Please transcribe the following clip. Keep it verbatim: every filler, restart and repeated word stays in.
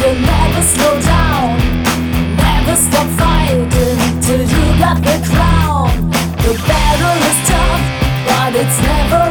will never slow down, never stop fighting till you got the crown. The battle is tough, but it's never